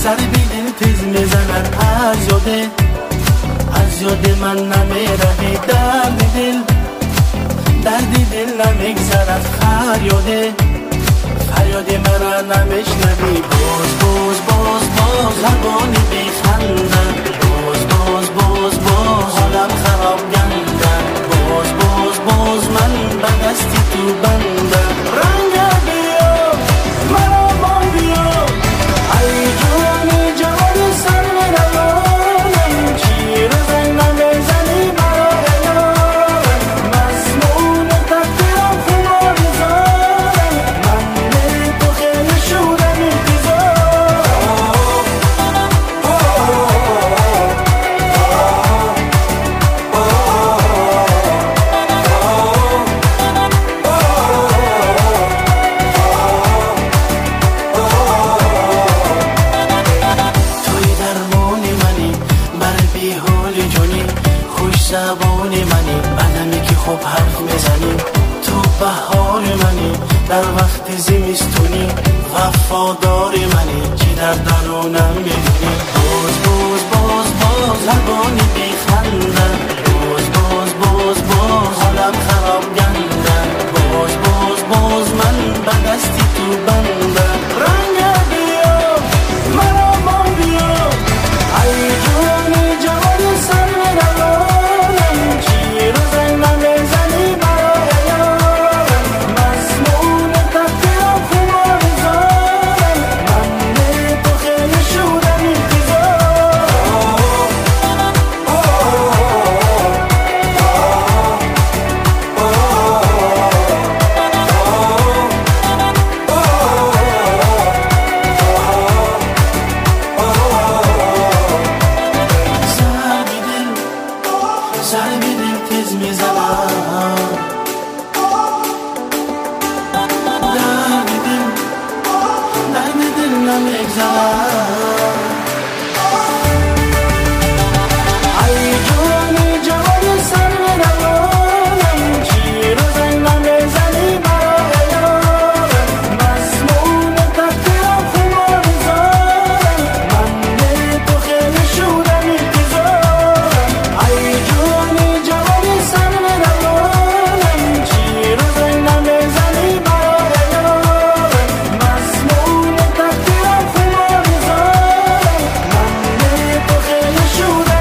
سر بیدل تیز میزند از یاد من نمیره درد دل نمیگذرد فریاد مرا نمیشنوی باز لبانی بیخندن باز حالم خراب گندن باز من به دستی تو بندم رنگ بیا مرا بان بیا ای جوانی جوانی سر روانم چی رو زنگ نمیزنی مرا ایارم مضمون تقدیرم خمار زارم من به تو خیلی شدم زبانی منی آدمی که خوب حرف میزنی تو بهار منی در وقت زمستونی وفاداری منی چی در درونم میدونی باز لبانی بیخندن باز حالم خراب گندن باز من به دستی تو بندن رنگ بیا مرا بان بیا ای جوانی جوانی سر سر بیدل تیز میزنم درد دل نمیگذرم ای جوانی جوانی سر روانم چی رو زنگ نمیزنی مرا ایارم مضمون تقدیرم خمار زارم من به تو خیلی شدم انتظارم ای جوانی جوانی سر روانم چی رو زنگ نمیزنی مرا ایارم مضمون تقدیرم خمار زارم من به تو خیلی شدم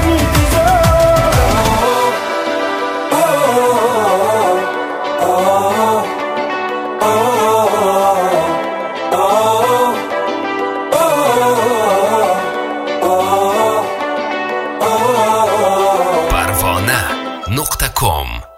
Parvona.com